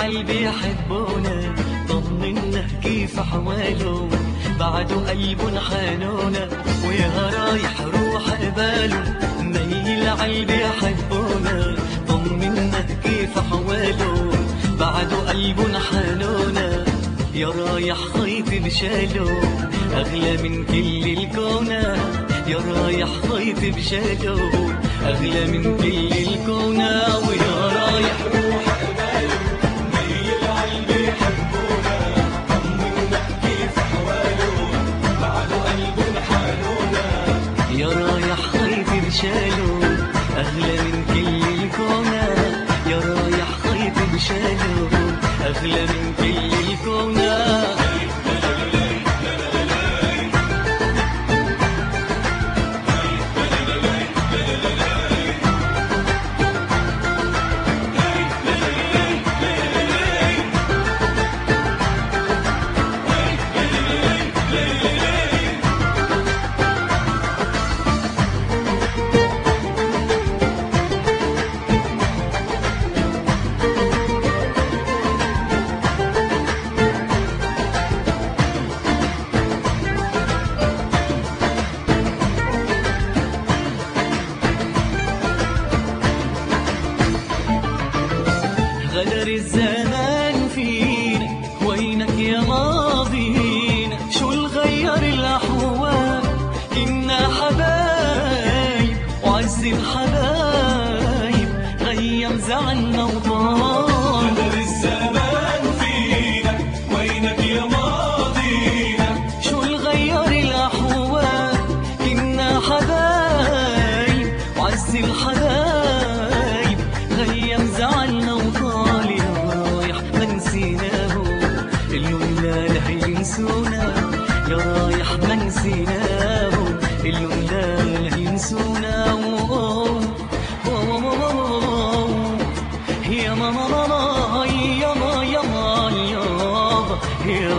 العلبي يحبونا، طمنا كيف حواله، بعده قلبه حنونا، ويا رايح روح قباله. مي العلبي يحبونا، طمنا كيف حواله، بعده قلبه حنونا، يا رايح خيط بشاله، أغلى من كل الكونة. يا رايح خيط بشاله، أغلى من كل الكونة، ويا رايح روح قباله. مي العلبي يحبونا، طمنا كيف حواله، بعده قلبه حنونا، يا رايح خيط بشاله، أغلى من كل الكونة. يا رايح خيط بشاله، أغلى من كل الكونة. غدر الزمان فينا، وينك يا ماضينا، شو الغير الأحوال، كنا حبايب وعز الحبايب، غيم زعلنا وطال. غدر الزمان فينا، وينك يا ماضينا، شو الغير الأحوال، كنا حبايب وعز الحبايب، غيم زعلنا وطال. يا رايح ما نسيناه، اللون لا ينسونا. يا ماما ماما، يا ما يا ما يابا، يا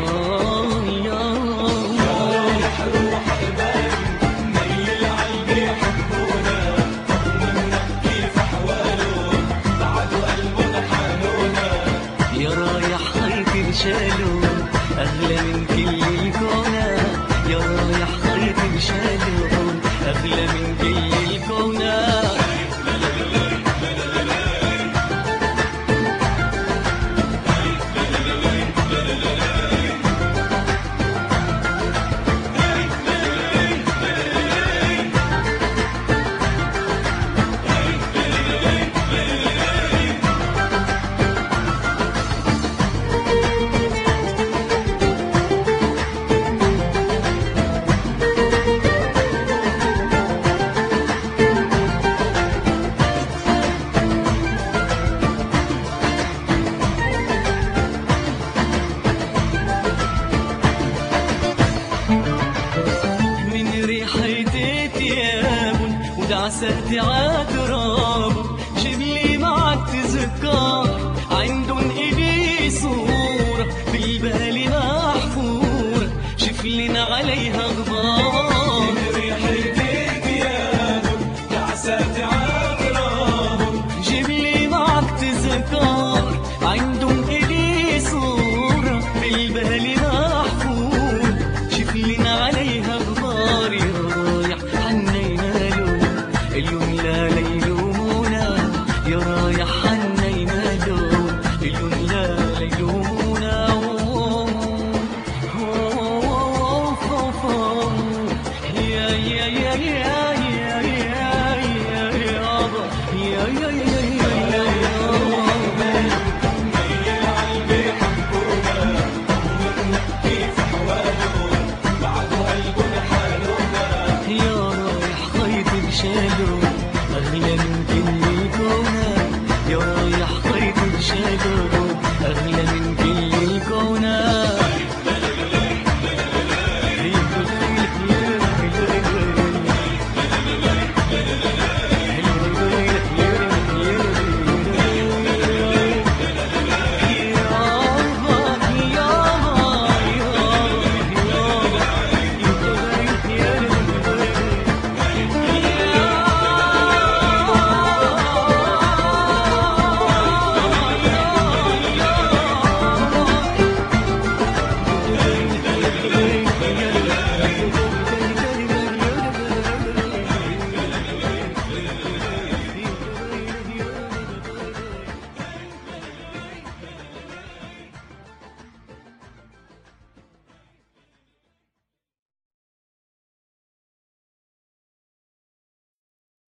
رايح روح قبالي. مي العلبي يحبونا، طمنا كيف حواله، بعده قلبه حنونا، يا رايح خيط بشاله، أغلى من كل الكونة. يا رايح خيط بشاله، أغلى من كل الكونة. ودعست عتراب، جيبلي معك تذكار، عندن إلي صورة بالبال محفورة، شفلن عليها غبار. من ريحة